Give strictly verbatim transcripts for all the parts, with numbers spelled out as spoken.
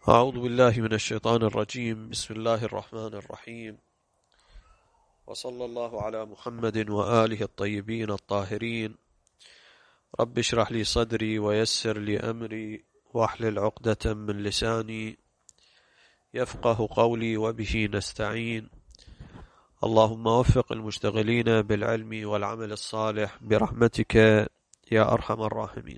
أعوذ بالله من الشيطان الرجيم. بسم الله الرحمن الرحيم، وصلى الله على محمد وآله الطيبين الطاهرين. رب اشرح لي صدري ويسر لي أمري واحلل عقدة من لساني يفقه قولي وبه نستعين. اللهم وفق المشتغلين بالعلم والعمل الصالح برحمتك يا أرحم الراحمين.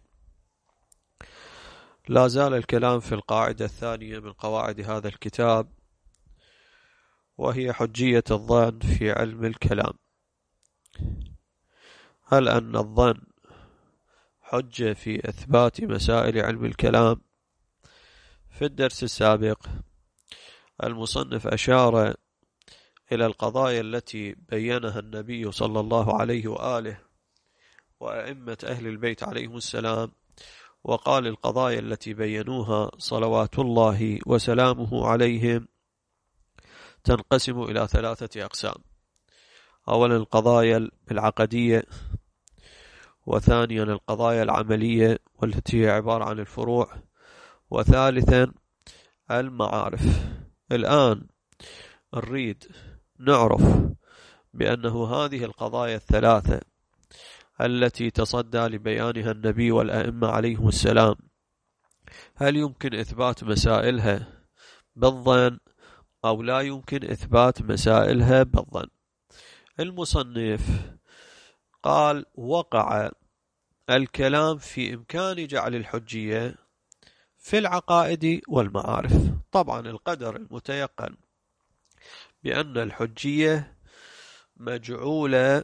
لا زال الكلام في القاعدة الثانية من قواعد هذا الكتاب، وهي حجية الظن في علم الكلام. هل أن الظن حجة في إثبات مسائل علم الكلام؟ في الدرس السابق المصنف أشار إلى القضايا التي بينها النبي صلى الله عليه وآله وأئمة أهل البيت عليهم السلام، وقال القضايا التي بينوها صلوات الله وسلامه عليهم تنقسم إلى ثلاثة أقسام: أولا القضايا العقدية، وثانيا القضايا العملية والتي هي عبارة عن الفروع، وثالثا المعارف. الآن نريد نعرف بأنه هذه القضايا الثلاثة التي تصدى لبيانها النبي والأئمة عليهم السلام، هل يمكن إثبات مسائلها بالظن أو لا يمكن إثبات مسائلها بالظن؟ المصنف قال: وقع الكلام في إمكان جعل الحجية في العقائد والمعارف. طبعا القدر المتيقن بأن الحجية مجعولة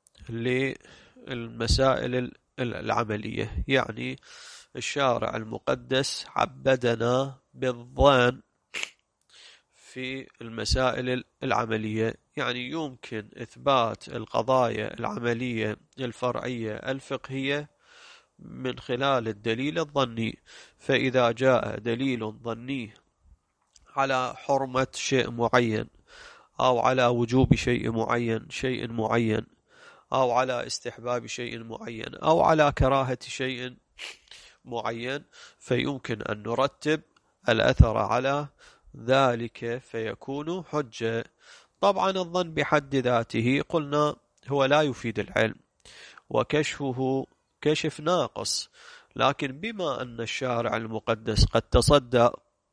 للمسائل العملية، يعني الشارع المقدس عبدنا بالظن في المسائل العملية، يعني يمكن إثبات القضايا العملية الفرعية الفقهية من خلال الدليل الظني. فإذا جاء دليل ظني على حرمة شيء معين، أو على وجوب شيء معين شيء معين أو على استحباب شيء معين أو على كراهة شيء معين، فيمكن أن نرتب الأثر على ذلك فيكون حجة. طبعا الظن بحد ذاته قلنا هو لا يفيد العلم، وكشفه كشف ناقص، لكن بما أن الشارع المقدس قد تصدى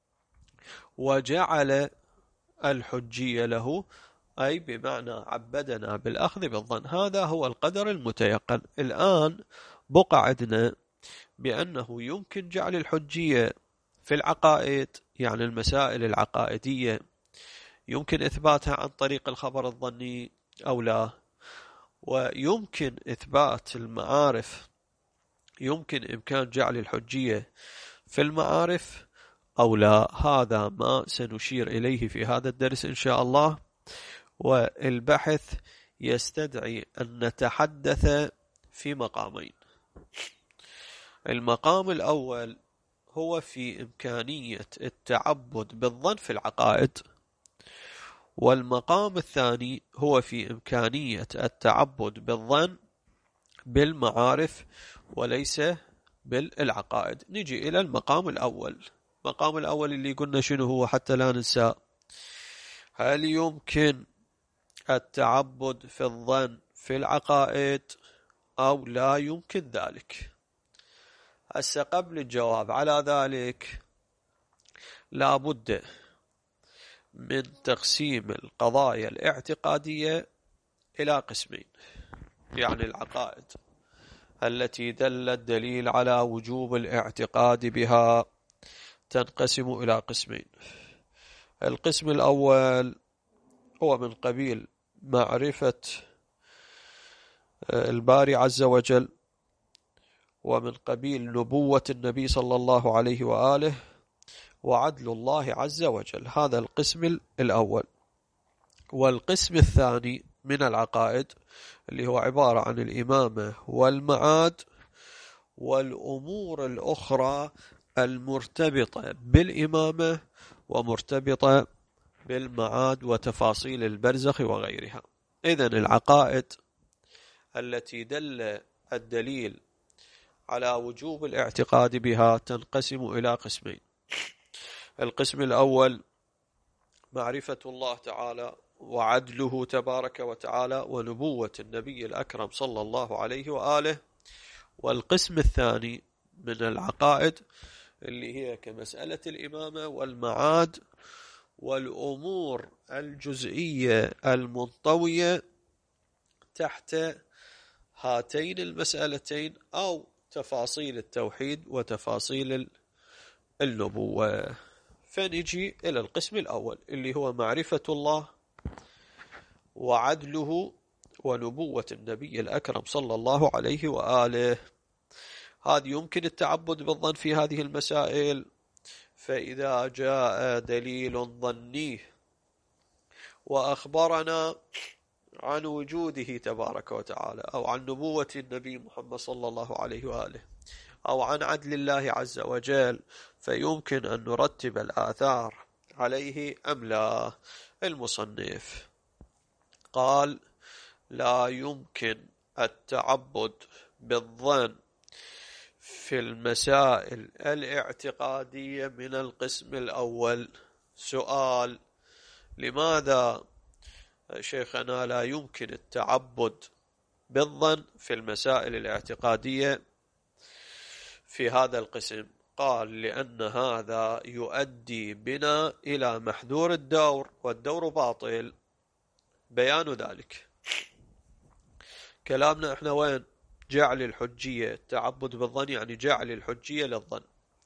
وجعل الحجية له، أي بمعنى عبدنا بالأخذ بالظن، هذا هو القدر المتيقن. الآن بقى عندنا بأنه يمكن جعل الحجية في العقائد، يعني المسائل العقائدية يمكن إثباتها عن طريق الخبر الظني أو لا، ويمكن إثبات المعارف، يمكن إمكان جعل الحجية في المعارف أو لا. هذا ما سنشير إليه في هذا الدرس إن شاء الله، والبحث يستدعي أن نتحدث في مقامين. المقام الأول هو في إمكانية التعبد بالظن في العقائد، والمقام الثاني هو في إمكانية التعبد بالظن بالمعارف وليس بالعقائد. نجي إلى المقام الأول. المقام الأول اللي قلنا شنو هو حتى لا ننسى: هل يمكن التعبد في الظن في العقائد أو لا يمكن ذلك؟ هسه قبل الجواب على ذلك لا بد من تقسيم القضايا الاعتقادية إلى قسمين، يعني العقائد التي دل الدليل على وجوب الاعتقاد بها تنقسم إلى قسمين. القسم الأول هو من قبيل معرفة الباري عز وجل، ومن قبيل نبوة النبي صلى الله عليه وآله، وعدل الله عز وجل. هذا القسم الأول. والقسم الثاني من العقائد اللي هو عبارة عن الإمامة والمعاد والأمور الأخرى المرتبطة بالإمامة ومرتبطة بالمعاد وتفاصيل البرزخ وغيرها. إذن العقائد التي دل الدليل على وجوب الاعتقاد بها تنقسم إلى قسمين: القسم الأول معرفة الله تعالى وعدله تبارك وتعالى ونبوة النبي الأكرم صلى الله عليه وآله. والقسم الثاني من العقائد اللي هي كمسألة الإمامة والمعاد والأمور الجزئية المنطوية تحت هاتين المسألتين، أو تفاصيل التوحيد وتفاصيل النبوة. فنجي إلى القسم الأول اللي هو معرفة الله وعدله ونبوة النبي الأكرم صلى الله عليه وآله. هذه يمكن التعبد بالظن في هذه المسائل، فإذا جاء دليل ظني وأخبرنا عن وجوده تبارك وتعالى، أو عن نبوة النبي محمد صلى الله عليه وآله، أو عن عدل الله عز وجل، فيمكن أن نرتب الآثار عليه أم لا. المصنف قال: لا يمكن التعبد بالظن في المسائل الاعتقادية من القسم الأول. سؤال: لماذا شيخنا لا يمكن التعبد بالظن في المسائل الاعتقادية في هذا القسم؟ قال: لأن هذا يؤدي بنا إلى محذور الدور، والدور باطل. بيان ذلك كلامنا احنا وين؟ جعل الحجية، التعبد بالظن يعني جعل الحجية للظن.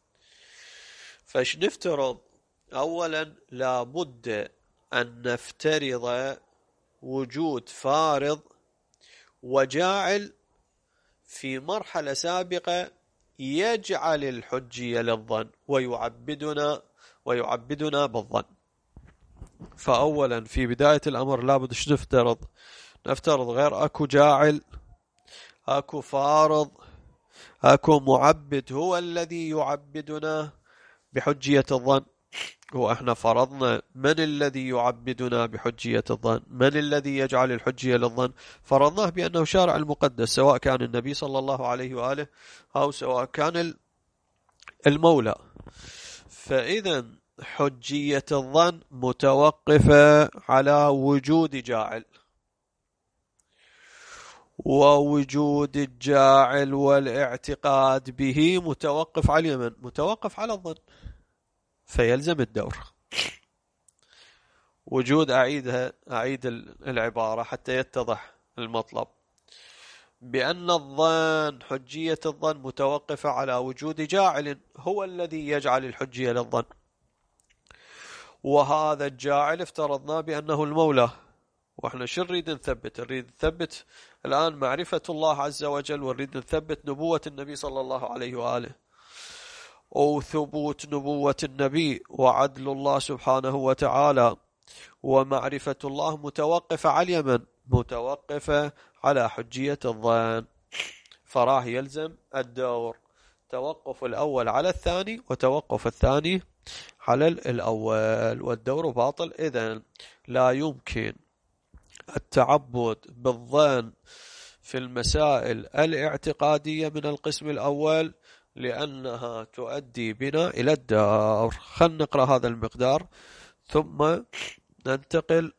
فاش نفترض؟ أولا لابد أن نفترض وجود فارض وجاعل في مرحلة سابقة يجعل الحجية للظن ويعبدنا ويعبدنا بالظن. فأولا في بداية الأمر لابد ايش نفترض؟ نفترض غير أكو جاعل، أكو فارض، أكو معبد هو الذي يعبدنا بحجية الظن. وإحنا فرضنا من الذي يعبدنا بحجية الظن، من الذي يجعل الحجية للظن؟ فرضناه بأنه شارع المقدس، سواء كان النبي صلى الله عليه وآله أو سواء كان المولى. فإذا حجية الظن متوقفة على وجود جاعل، ووجود الجاعل والاعتقاد به متوقف على اليمن، متوقف على الظن. فيلزم الدور. وجود أعيدها أعيد العبارة حتى يتضح المطلب، بأن الظن، حجية الظن متوقفة على وجود جاعل هو الذي يجعل الحجية للظن، وهذا الجاعل افترضنا بأنه المولى. وإحنا شو نريد نثبت؟ نريد نثبت الآن معرفة الله عز وجل، ونريد نثبت نبوة النبي صلى الله عليه وآله. وثبوت نبوة النبي وعدل الله سبحانه وتعالى ومعرفة الله متوقفة على اليمن، متوقفة على حجية الظن. فراه يلزم الدور، توقف الأول على الثاني وتوقف الثاني على الأول، والدور باطل. إذن لا يمكن التعبد بالظن في المسائل الاعتقادية من القسم الأول، لأنها تؤدي بنا إلى الدور. خلنا نقرأ هذا المقدار ثم ننتقل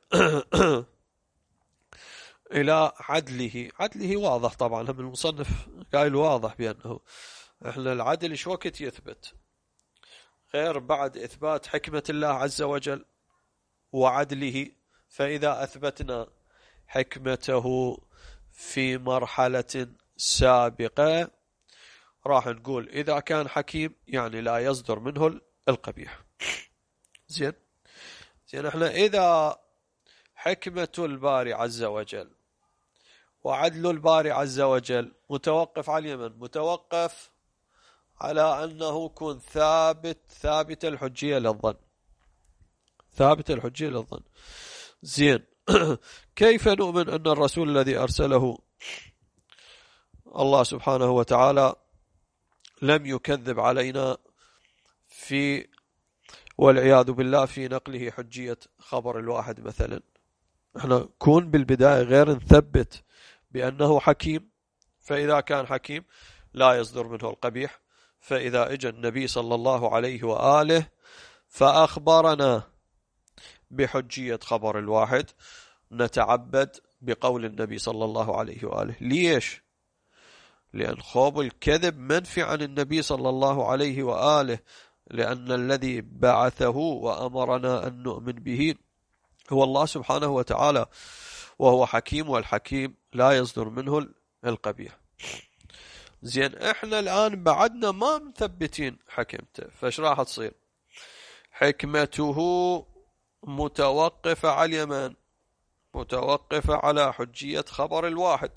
إلى عدله. عدله واضح طبعا، هم المصنف قايل واضح بأنه احنا العدل ايش وقت يثبت غير بعد إثبات حكمة الله عز وجل وعدله. فإذا أثبتنا حكمته في مرحلة سابقة راح نقول إذا كان حكيم يعني لا يصدر منه القبيح. زين زين احنا إذا حكمة الباري عز وجل وعدل الباري عز وجل متوقف على اليمن، متوقف على أنه يكون ثابت ثابت الحجية للظن، ثابت الحجية للظن. زين كيف نؤمن أن الرسول الذي أرسله الله سبحانه وتعالى لم يكذب علينا في والعياذ بالله في نقله حجية خبر الواحد مثلا؟ احنا كون بالبداية غير نثبت بأنه حكيم، فإذا كان حكيم لا يصدر منه القبيح. فإذا اجى النبي صلى الله عليه وآله فأخبرنا بحجية خبر الواحد، نتعبد بقول النبي صلى الله عليه وآله. ليش؟ لأن خوض الكذب منفي عن النبي صلى الله عليه وآله، لأن الذي بعثه وأمرنا أن نؤمن به هو الله سبحانه وتعالى، وهو حكيم، والحكيم لا يصدر منه القبيح. زين، احنا الآن بعدنا ما مثبتين حكمته، فايش راح تصير؟ حكمته متوقفة على اليمن، متوقفة على حجية خبر الواحد،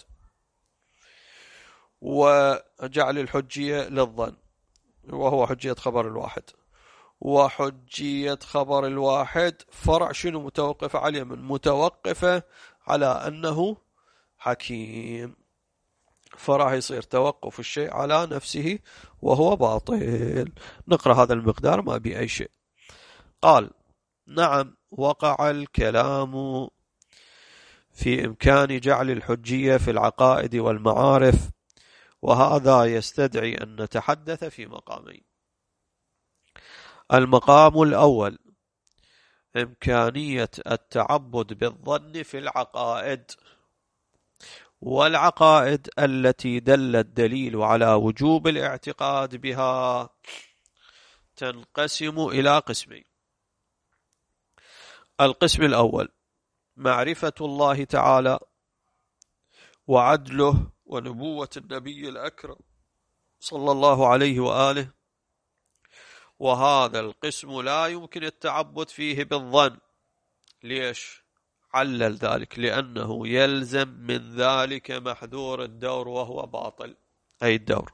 وجعل الحجية للظن وهو حجية خبر الواحد. وحجية خبر الواحد فرع شنو؟ متوقفة على اليمن، متوقفة على أنه حكيم، فراح يصير توقف الشيء على نفسه وهو باطل. نقرأ هذا المقدار ما بي أي شيء. قال: نعم، وقع الكلام في إمكان جعل الحجية في العقائد والمعارف، وهذا يستدعي أن نتحدث في مقامين. المقام الأول إمكانية التعبد بالظن في العقائد، والعقائد التي دل الدليل على وجوب الاعتقاد بها تنقسم إلى قسمين. القسم الأول معرفة الله تعالى وعدله ونبوة النبي الأكرم صلى الله عليه وآله، وهذا القسم لا يمكن التعبد فيه بالظن. ليش؟ علل ذلك لأنه يلزم من ذلك محذور الدور وهو باطل، أي الدور.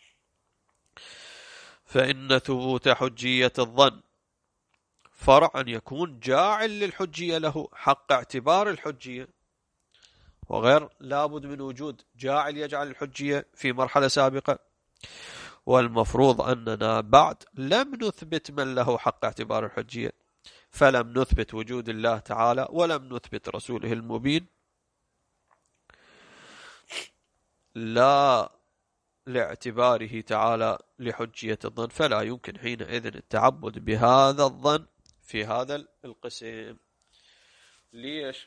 فإن ثبوت حجية الظن فرع أن يكون جاعل للحجية له حق اعتبار الحجية، وغير لابد من وجود جاعل يجعل الحجية في مرحلة سابقة. والمفروض أننا بعد لم نثبت من له حق اعتبار الحجية، فلم نثبت وجود الله تعالى ولم نثبت رسوله المبين، لا لاعتباره تعالى لحجية الظن، فلا يمكن حينئذ التعبد بهذا الظن في هذا القسم. ليش؟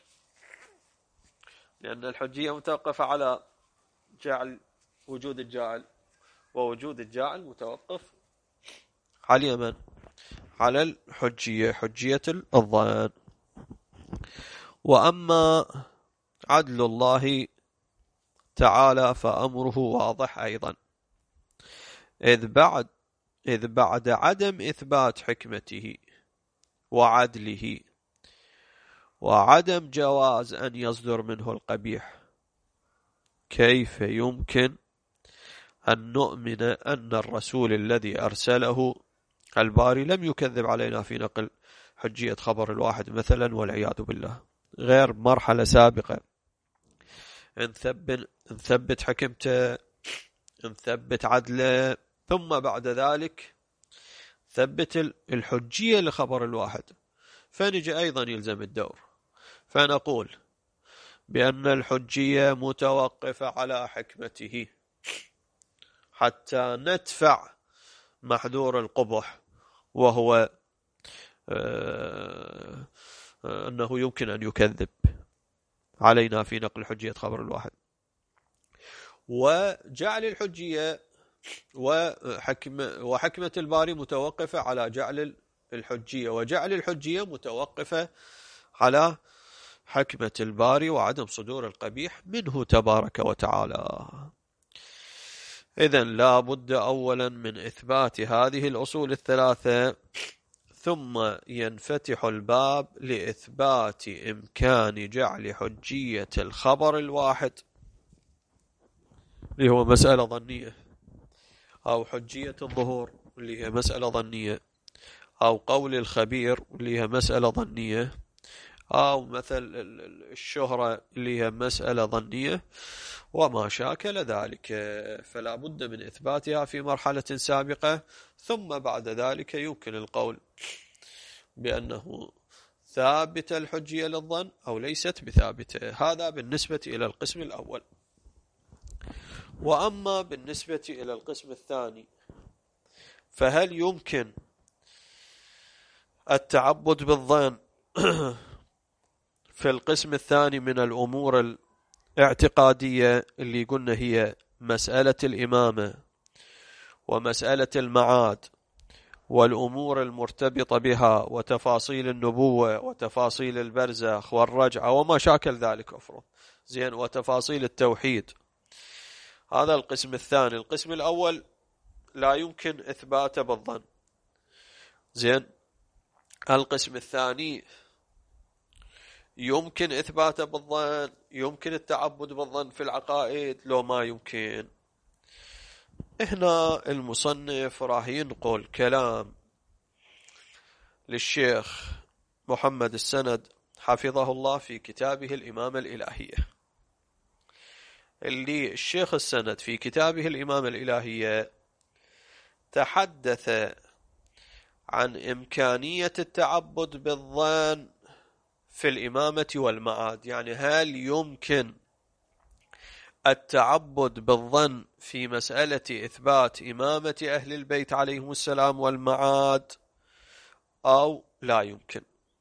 لأن الحجية متوقفة على جعل وجود الجاعل، ووجود الجاعل متوقف على اليمن، على الحجية، حجية الظن. وأما عدل الله تعالى فأمره واضح أيضا، إذ بعد إذ بعد عدم إثبات حكمته وعدله وعدم جواز أن يصدر منه القبيح، كيف يمكن أن نؤمن أن الرسول الذي أرسله الباري لم يكذب علينا في نقل حجية خبر الواحد مثلا، والعياذ بالله، غير مرحلة سابقة نثبت, نثبت حكمته، نثبت عدله، ثم بعد ذلك ثبت الحجية لخبر الواحد، فنجي أيضا يلزم الدور، فنقول بأن الحجية متوقفة على حكمته حتى ندفع محذور القبح، وهو أنه يمكن أن يكذب علينا في نقل حجية خبر الواحد. وجعل الحجية وحكم وحكمة الباري متوقفة على جعل الحجية، وجعل الحجية متوقفة على حكمة الباري وعدم صدور القبيح منه تبارك وتعالى. إذن لا بد أولا من إثبات هذه الأصول الثلاثة، ثم ينفتح الباب لإثبات إمكان جعل حجية الخبر الواحد اللي هو مسألة ظنية، أو حجية الظهور اللي هي مسألة ظنية، أو قول الخبير اللي هي مسألة ظنية، أو مثل الشهرة اللي هي مسألة ظنية، وما شاكل ذلك. فلا بد من إثباتها في مرحلة سابقة، ثم بعد ذلك يمكن القول بأنه ثابت الحجية للظن أو ليست بثابتة. هذا بالنسبة إلى القسم الأول. وأما بالنسبة إلى القسم الثاني، فهل يمكن التعبد بالظن في القسم الثاني من الأمور الاعتقادية اللي قلنا هي مسألة الإمامة ومسألة المعاد والأمور المرتبطة بها وتفاصيل النبوة وتفاصيل البرزخ والرجعة وما شاكل ذلك أفرض زين، وتفاصيل التوحيد. هذا القسم الثاني. القسم الأول لا يمكن إثباته بالظن، زين. القسم الثاني يمكن إثباته بالظن، يمكن التعبد بالظن في العقائد لو ما يمكن. هنا المصنف راح ينقل كلام للشيخ محمد السند حفظه الله في كتابه الإمامة الإلهية، اللي الشيخ السند في كتابه الإمامة الإلهية تحدث عن إمكانية التعبد بالظن في الإمامة والمعاد. يعني هل يمكن التعبد بالظن في مسألة إثبات إمامة أهل البيت عليهم السلام والمعاد أو لا يمكن؟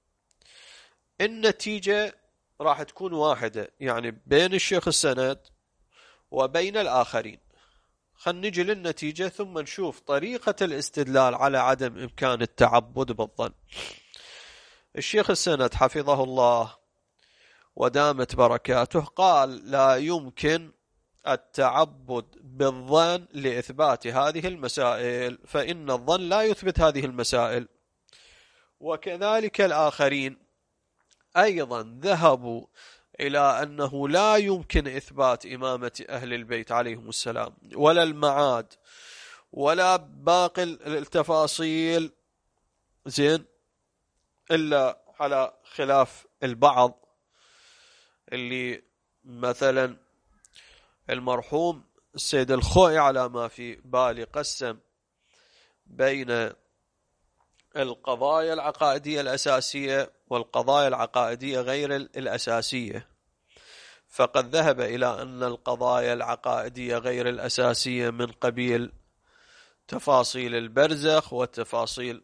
النتيجة راح تكون واحدة، يعني بين الشيخ السند وبين الآخرين. خلينا نجي للنتيجة ثم نشوف طريقة الاستدلال على عدم إمكان التعبد بالظن. الشيخ السند حفظه الله ودامت بركاته قال لا يمكن التعبد بالظن لإثبات هذه المسائل، فإن الظن لا يثبت هذه المسائل. وكذلك الآخرين أيضا ذهبوا إلى أنه لا يمكن إثبات إمامة أهل البيت عليهم السلام ولا المعاد ولا باقي التفاصيل، زين، إلا على خلاف البعض اللي مثلا المرحوم السيد الخوئي على ما في بالي قسم بين القضايا العقائدية الأساسية والقضايا العقائدية غير الأساسية، فقد ذهب إلى أن القضايا العقائدية غير الأساسية من قبيل تفاصيل البرزخ وتفاصيل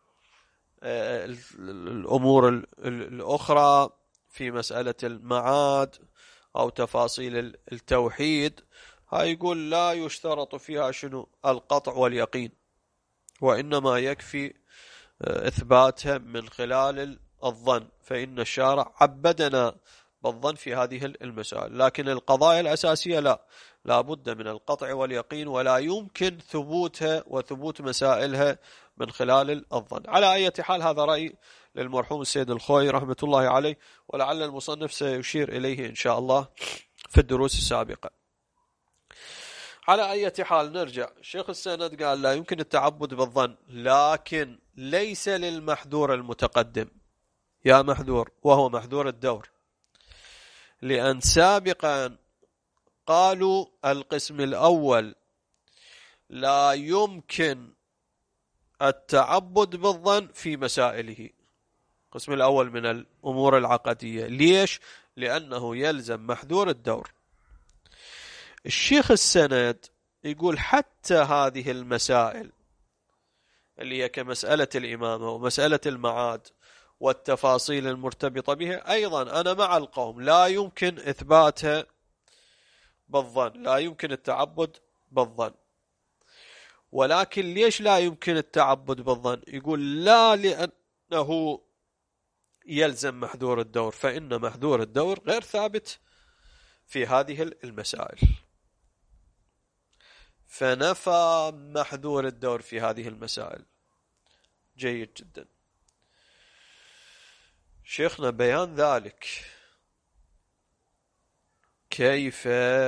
الأمور الأخرى في مسألة المعاد أو تفاصيل التوحيد، هاي يقول لا يشترط فيها شنو القطع واليقين، وإنما يكفي إثباتها من خلال الظن، فإن الشارع عبدنا بالظن في هذه المسائل. لكن القضايا الأساسية لا، لا بد من القطع واليقين، ولا يمكن ثبوتها وثبوت مسائلها من خلال الظن. على أي حال هذا رأي للمرحوم السيد الخوئي رحمة الله عليه، ولعل المصنف سيشير إليه إن شاء الله في الدروس السابقة. على أي حال نرجع. الشيخ السند قال لا يمكن التعبد بالظن، لكن ليس للمحذور المتقدم يا محذور، وهو محذور الدور، لأن سابقا قالوا القسم الأول لا يمكن التعبد بالظن في مسائله، القسم الأول من الأمور العقدية. ليش؟ لأنه يلزم محذور الدور. الشيخ السند يقول حتى هذه المسائل اللي هي كمسألة الإمامة ومسألة المعاد والتفاصيل المرتبطة بها، أيضا أنا مع القوم لا يمكن إثباتها بالظن، لا يمكن التعبد بالظن. ولكن ليش لا يمكن التعبد بالظن؟ يقول لا لأنه يلزم محذور الدور، فإن محذور الدور غير ثابت في هذه المسائل، فنفى محذور الدور في هذه المسائل. جيد جدا. شيخنا بيان ذلك كيف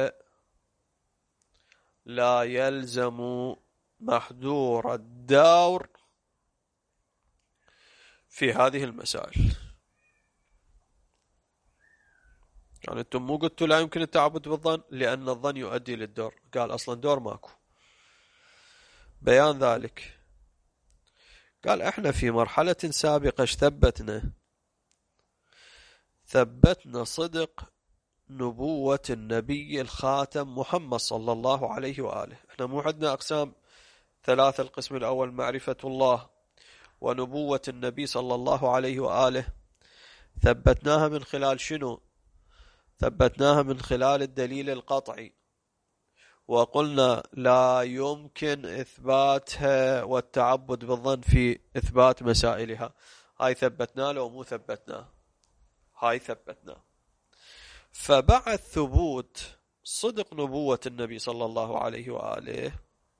لا يلزم محذور الدور في هذه المسائل. يعني انتم مو قلتوا لا يمكن التعبد بالظن لأن الظن يؤدي للدور، قال أصلا دور ماكو. بيان ذلك قال احنا في مرحلة سابقة ثبتنا ثبتنا صدق نبوة النبي الخاتم محمد صلى الله عليه وآله. احنا مو عندنا أقسام ثلاثة، القسم الأول معرفة الله، ونبوة النبي صلى الله عليه وآله ثبتناها من خلال شنو؟ ثبتناها من خلال الدليل القطعي، وقلنا لا يمكن إثباتها والتعبد بالظن في إثبات مسائلها. هاي ثبتنا لو مو ثبتنا؟ هاي ثبتنا. فبعد ثبوت صدق نبوة النبي صلى الله عليه وآله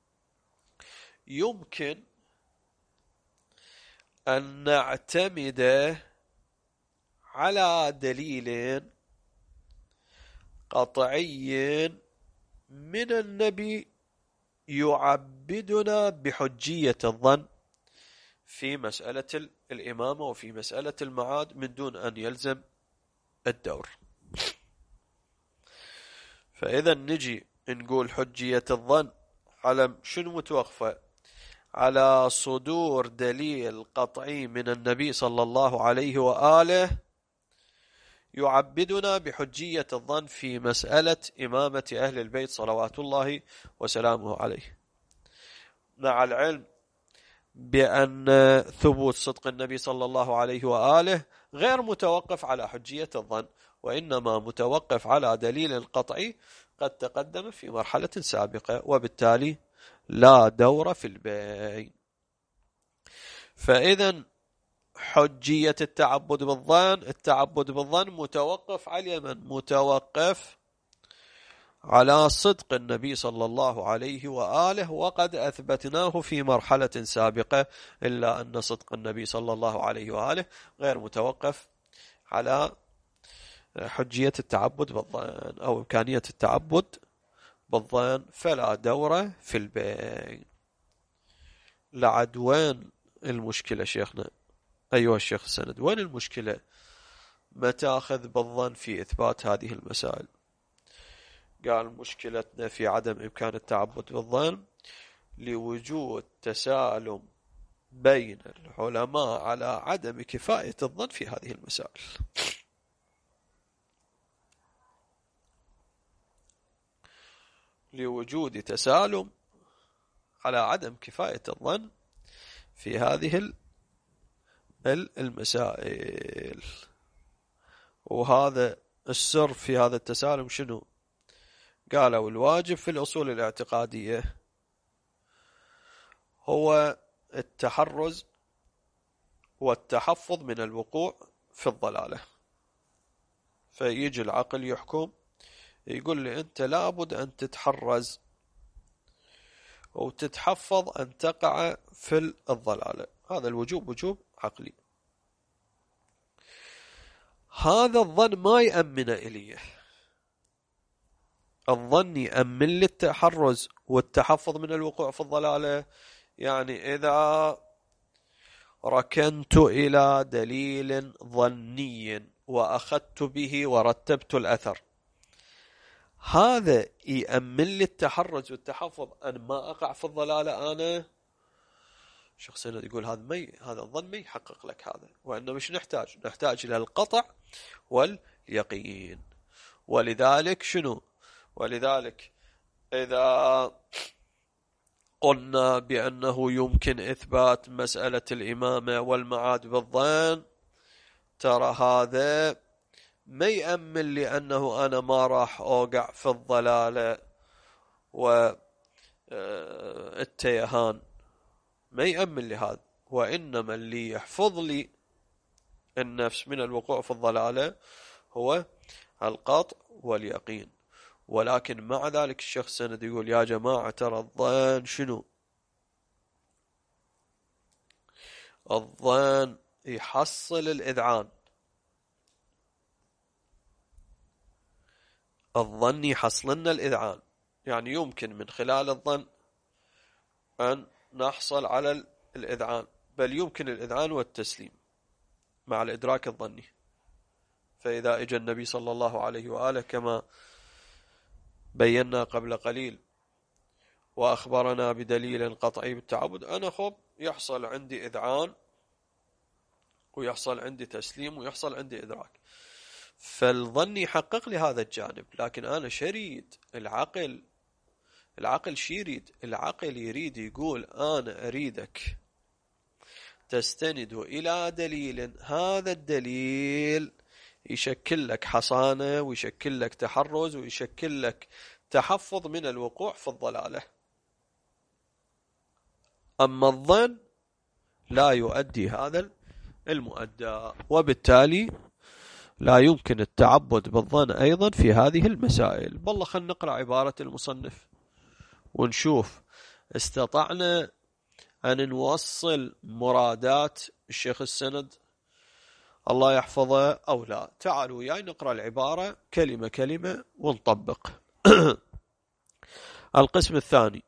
يمكن أن نعتمد على دليل قطعي من النبي يعبدنا بحجية الظن في مسألة الإمامة وفي مسألة المعاد من دون أن يلزم الدور. فإذا نجي نقول حجية الظن على شنو متوقفة؟ على صدور دليل قطعي من النبي صلى الله عليه وآله يعبدنا بحجية الظن في مسألة إمامة أهل البيت صلوات الله وسلامه عليه، مع العلم بأن ثبوت صدق النبي صلى الله عليه وآله غير متوقف على حجية الظن، وإنما متوقف على دليل قطعي قد تقدم في مرحلة سابقة، وبالتالي لا دور في البين. فإذا حجية التعبد بالظن، التعبد بالظن متوقف على من؟ متوقف على صدق النبي صلى الله عليه وآله، وقد أثبتناه في مرحلة سابقة، إلا أن صدق النبي صلى الله عليه وآله غير متوقف على حجية التعبد بالظن أو إمكانية التعبد بالظن، فلا دور في البين. لعد وين المشكلة شيخنا؟ أيها الشيخ السند، وين المشكلة؟ ما تأخذ بالظن في إثبات هذه المسائل؟ قال مشكلتنا في عدم إمكان التعبد بالظن لوجود تسالم بين العلماء على عدم كفاية الظن في هذه المسائل. لوجود تسالم على عدم كفاية الظن في هذه المسائل. وهذا السر في هذا التسالم شنو؟ قالوا الواجب في الأصول الاعتقادية هو التحرز والتحفظ من الوقوع في الضلالة. فيجي العقل يحكم يقول لي أنت لابد أن تتحرز وتتحفظ أن تقع في الضلالة، هذا الوجوب وجوب عقلي. هذا الظن ما يأمن إليه، الظن يأمن للتحرز والتحفظ من الوقوع في الضلالة. يعني إذا ركنت إلى دليل ظني وأخذت به ورتبت الأثر، هذا يأمن للتحرز والتحفظ أن ما أقع في الضلالة. أنا شخصيا يقول هذا مي هذا الظن ما يحقق لك هذا، وإنما مش نحتاج نحتاج إلى القطع واليقين. ولذلك شنو؟ ولذلك إذا قلنا بأنه يمكن إثبات مسألة الإمامة والمعاد بالظن، ترى هذا ما يأمن لأنه أنا ما راح أوقع في الضلالة والتيهان، ما يأمن لهذا، وإنما اللي يحفظ لي النفس من الوقوع في الضلالة هو القطع واليقين. ولكن مع ذلك الشيخ السند يقول يا جماعة ترى الظن شنو؟ الظن يحصل الإذعان، الظن يحصل لنا الإذعان، يعني يمكن من خلال الظن أن نحصل على الإذعان، بل يمكن الإذعان والتسليم مع الإدراك الظني. فإذا اجى النبي صلى الله عليه وآله كما بينا قبل قليل وأخبرنا بدليل قطعي بالتعبد، أنا خب يحصل عندي إذعان ويحصل عندي تسليم ويحصل عندي إدراك، فالظن يحقق لي هذا الجانب. لكن أنا شريد العقل، العقل شي يريد؟ العقل يريد يقول أنا أريدك تستند إلى دليل، هذا الدليل يشكل لك حصانة ويشكل لك تحرز ويشكل لك تحفظ من الوقوع في الضلالة. أما الظن لا يؤدي هذا المؤدى، وبالتالي لا يمكن التعبد بالظن أيضا في هذه المسائل. والله خلينا نقرأ عبارة المصنف ونشوف استطعنا أن نوصل مرادات الشيخ السند الله يحفظه أو لا. تعالوا وياي نقرأ العبارة كلمة كلمة ونطبق. القسم الثاني: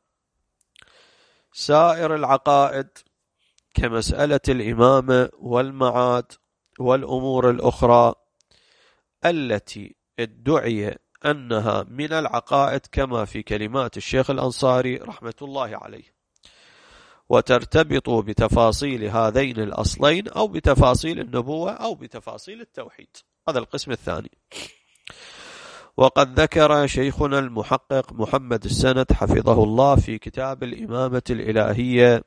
سائر العقائد كمسألة الإمامة والمعاد والأمور الأخرى التي ادعي أنها من العقائد كما في كلمات الشيخ الأنصاري رحمة الله عليه، وترتبط بتفاصيل هذين الأصلين أو بتفاصيل النبوة أو بتفاصيل التوحيد. هذا القسم الثاني. وقد ذكر شيخنا المحقق محمد السند حفظه الله في كتاب الإمامة الإلهية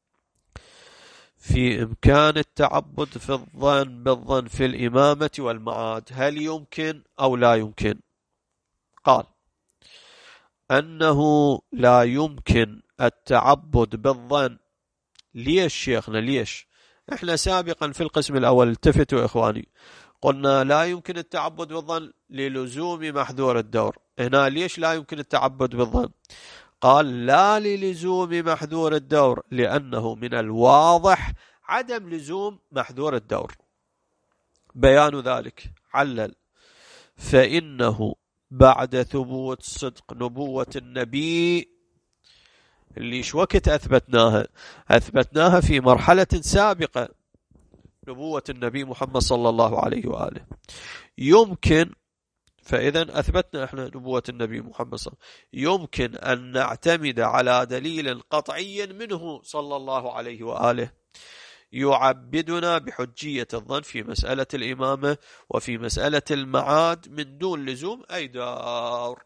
في إمكان التعبد في الظن بالظن في الإمامة والمعاد، هل يمكن أو لا يمكن؟ قال أنه لا يمكن التعبد بالظن. ليش شيخنا ليش؟ احنا سابقا في القسم الأول، التفتوا إخواني، قلنا لا يمكن التعبد بالظن للزوم محذور الدور. هنا ليش لا يمكن التعبد بالظن؟ قال لا للزوم محذور الدور، لأنه من الواضح عدم لزوم محذور الدور. بيان ذلك علل: فإنه بعد ثبوت صدق نبوة النبي، اللي شو وقت أثبتناها؟ أثبتناها في مرحلة سابقة، نبوة النبي محمد صلى الله عليه وآله. يمكن، فإذا أثبتنا إحنا نبوة النبي محمد صلى الله عليه وآله، يمكن أن نعتمد على دليل قطعي منه صلى الله عليه وآله يعبدنا بحجية الظن في مسألة الإمامة وفي مسألة المعاد من دون لزوم أي دار.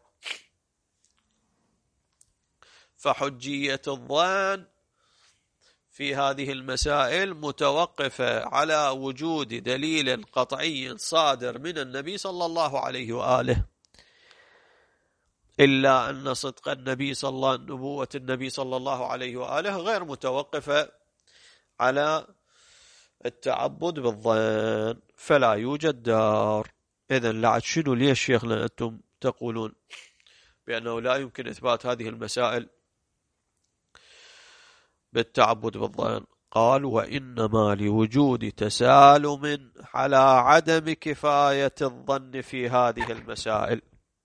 فحجية الظن في هذه المسائل متوقفة على وجود دليل قطعي صادر من النبي صلى الله عليه وآله، إلا أن صدق النبي صلى الله نبوة النبي صلى الله عليه وآله غير متوقفة على التعبد بالظن، فلا يوجد دار. إذن لعد شنو ليش شيخنا أنتم تقولون بأنه لا يمكن إثبات هذه المسائل بالتعبد بالظن؟ قال: وإنما لوجود تسالم على عدم كفاية الظن في هذه المسائل.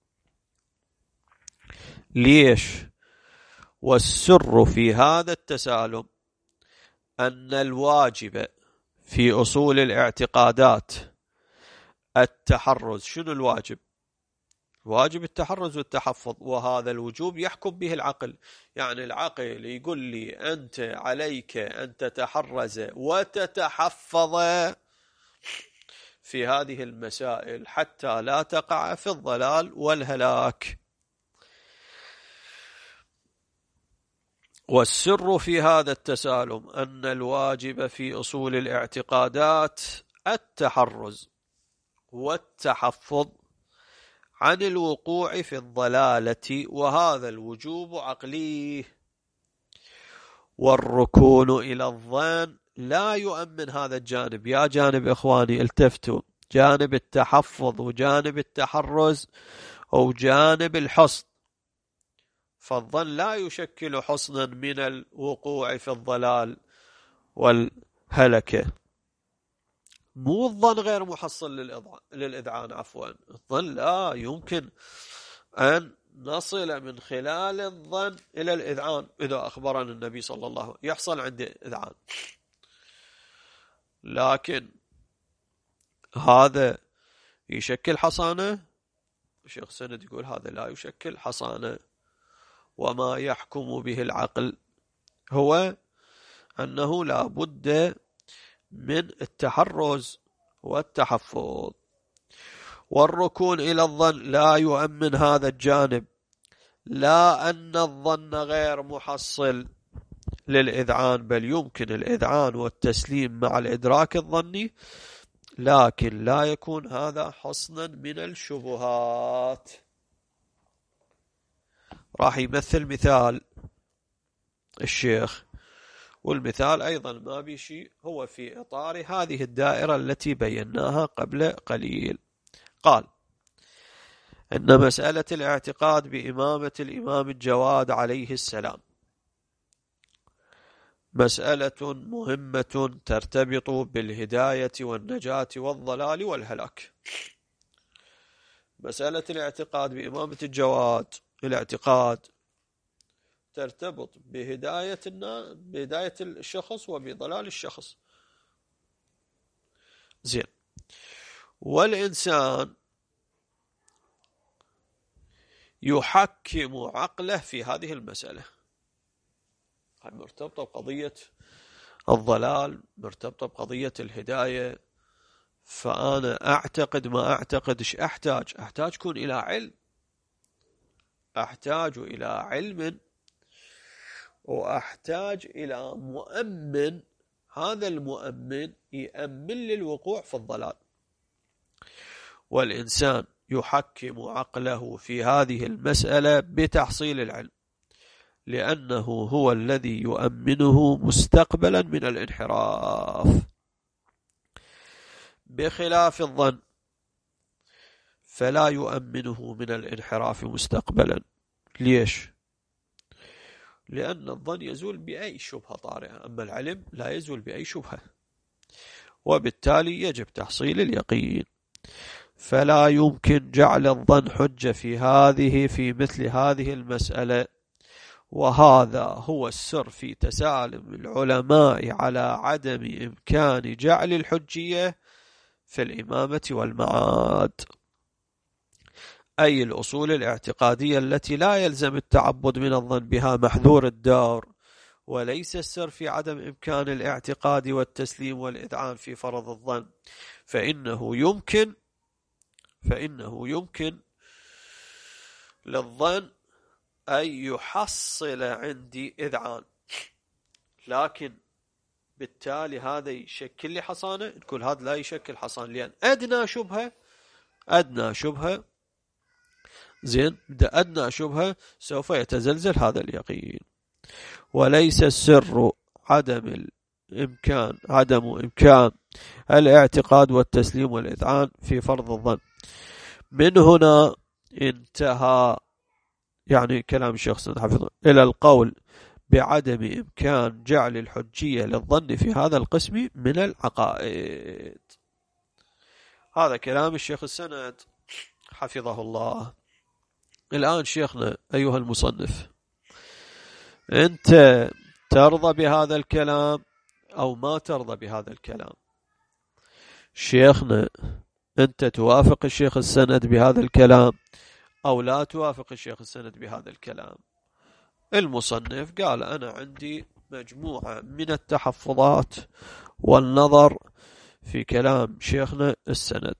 ليش؟ والسر في هذا التسالم أن الواجب في أصول الاعتقادات التحرز. شنو الواجب؟ واجب التحرز والتحفظ، وهذا الوجوب يحكم به العقل. يعني العقل يقول لي أنت عليك أن تتحرز وتتحفظ في هذه المسائل حتى لا تقع في الضلال والهلاك. والسر في هذا التسالم أن الواجب في أصول الاعتقادات التحرز والتحفظ عن الوقوع في الضلالة، وهذا الوجوب عقلي. والركون إلى الظن لا يؤمن هذا الجانب. يا جانب إخواني التفتوا، جانب التحفظ وجانب التحرز وجانب الحصن. فالظن لا يشكل حصنا من الوقوع في الضلال والهلكة. مو الظن غير محصل للإذعان، عفوا، الظن لا يمكن أن نصل من خلال الظن إلى الإذعان. إذا أخبرنا النبي صلى الله عليه وسلم يحصل عند إذعان، لكن هذا يشكل حصانة. الشيخ سند يقول هذا لا يشكل حصانة، وما يحكم به العقل هو أنه لا بد من التحرز والتحفظ. والركون إلى الظن لا يؤمن هذا الجانب، لا أن الظن غير محصل للإذعان، بل يمكن الإذعان والتسليم مع الإدراك الظني، لكن لا يكون هذا حصنا من الشبهات. راح يمثل مثال الشيخ، والمثال أيضا ما بشيء، هو في إطار هذه الدائرة التي بيناها قبل قليل. قال إن مسألة الاعتقاد بإمامة الإمام الجواد عليه السلام مسألة مهمة ترتبط بالهداية والنجاة والضلال والهلاك. مسألة الاعتقاد بإمامة الجواد، الاعتقاد ترتبط بهداية بهداية الشخص وبضلال الشخص. زين، والإنسان يحكم عقله في هذه المسألة، مرتبطة بقضية الضلال، مرتبطة بقضية الهداية. فأنا أعتقد ما أعتقد، إيش أحتاج؟ أحتاج كون إلى علم، أحتاج إلى علم، وأحتاج إلى مؤمن. هذا المؤمن يأمن للوقوع في الضلال، والإنسان يحكم عقله في هذه المسألة بتحصيل العلم، لأنه هو الذي يؤمنه مستقبلا من الانحراف، بخلاف الظن فلا يؤمنه من الانحراف مستقبلا. ليش؟ لأن الظن يزول بأي شبهة طارئة، أما العلم لا يزول بأي شبهة، وبالتالي يجب تحصيل اليقين. فلا يمكن جعل الظن حجة في هذه في مثل هذه المسألة، وهذا هو السر في تسالم العلماء على عدم إمكان جعل الحجية في الإمامة والمعاد، أي الأصول الاعتقادية التي لا يلزم التعبد من الظن بها محذور الدار. وليس السر في عدم إمكان الاعتقاد والتسليم والإذعان في فرض الظن، فإنه يمكن فإنه يمكن للظن أن يحصل عندي إذعان، لكن بالتالي هذا يشكل لي حصانة. نقول هذا لا يشكل حصانة، لأن أدنى شبهة أدنى شبهة زين أدنى شبهة سوف يتزلزل هذا اليقين. وليس السر عدم الإمكان عدم إمكان الاعتقاد والتسليم والإذعان في فرض الظن. من هنا انتهى يعني كلام الشيخ سند حفظه إلى القول بعدم إمكان جعل الحجية للظن في هذا القسم من العقائد. هذا كلام الشيخ السند حفظه الله. الآن شيخنا أيها المصنف، أنت ترضى بهذا الكلام أو ما ترضى بهذا الكلام؟ شيخنا أنت توافق الشيخ السند بهذا الكلام أو لا توافق الشيخ السند بهذا الكلام؟ المصنف قال أنا عندي مجموعة من التحفظات والنظر في كلام شيخنا السند.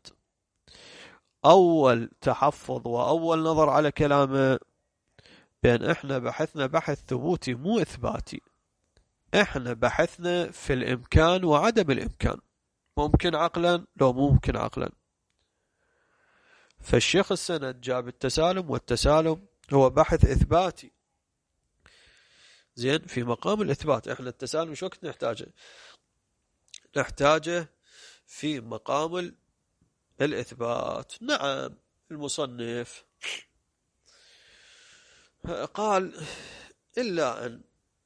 أول تحفظ وأول نظر على كلامه بأن إحنا بحثنا بحث ثبوتي مو إثباتي، إحنا بحثنا في الإمكان وعدم الإمكان، ممكن عقلا لو ممكن عقلا. فالشيخ السند جاب التسالم، والتسالم هو بحث إثباتي. زين، في مقام الإثبات إحنا التسالم شو وقت نحتاجه؟ نحتاجه في مقام الإثبات. نعم، المصنف قال إلا أن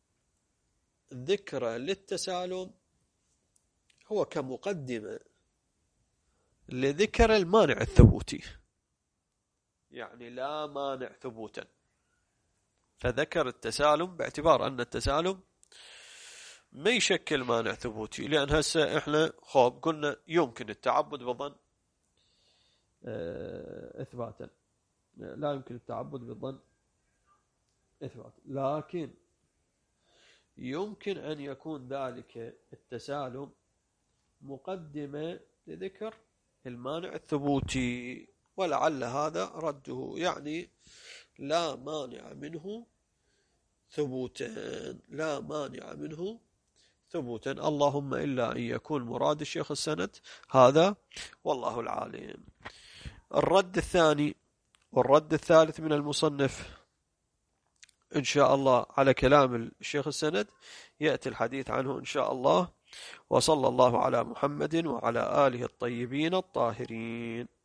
ذكر للتسالم هو كمقدمة لذكر المانع الثبوتي، يعني لا مانع ثبوتا، فذكر التسالم باعتبار أن التسالم ما يشكل مانع ثبوتي. لأن هسه إحنا خوب قلنا يمكن التعبد بالظن إثباتا، لا يمكن التعبد بالظن إثباتا، لكن يمكن أن يكون ذلك التسالم مقدمة لذكر المانع الثبوتي، ولعل هذا رده، يعني لا مانع منه ثبوتا لا مانع منه ثبوتا، اللهم إلا أن يكون مراد الشيخ السند هذا، والله العالم. الرد الثاني والرد الثالث من المصنف إن شاء الله على كلام الشيخ السند يأتي الحديث عنه إن شاء الله. وصلى الله على محمد وعلى آله الطيبين الطاهرين.